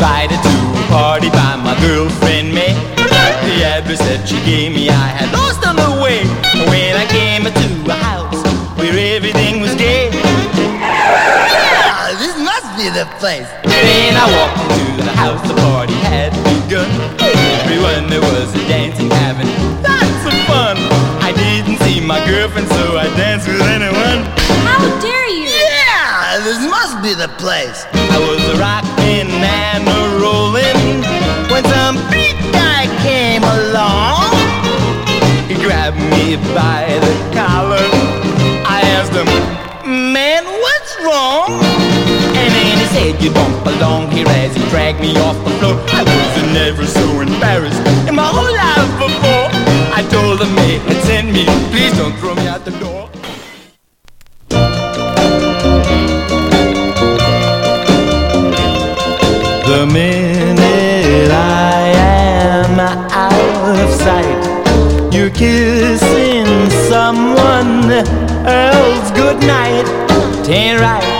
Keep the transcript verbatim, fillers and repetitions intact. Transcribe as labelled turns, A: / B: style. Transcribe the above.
A: invited to a party by my girlfriend May. The address that she gave me I had lost on the way. When I came to a house where everything was gay,
B: Ah, this must be the place.
A: then I walked into the house, the party had begun. Everyone there was dancing, having lots of fun. I didn't see my girlfriend, so I danced with anyone.
C: How dare you?
B: Yeah, this must be the place.
A: I was a rockin' and a rollin' when some big guy came along. He grabbed me by the collar. I asked him, man, what's wrong? And then he said, you don't belong here, as he dragged me off the floor. I was never so embarrassed in my whole life before. I told him he had sent me, please don't throw me out the door. The minute I am out of sight, you're kissing someone else goodnight. Ain't right.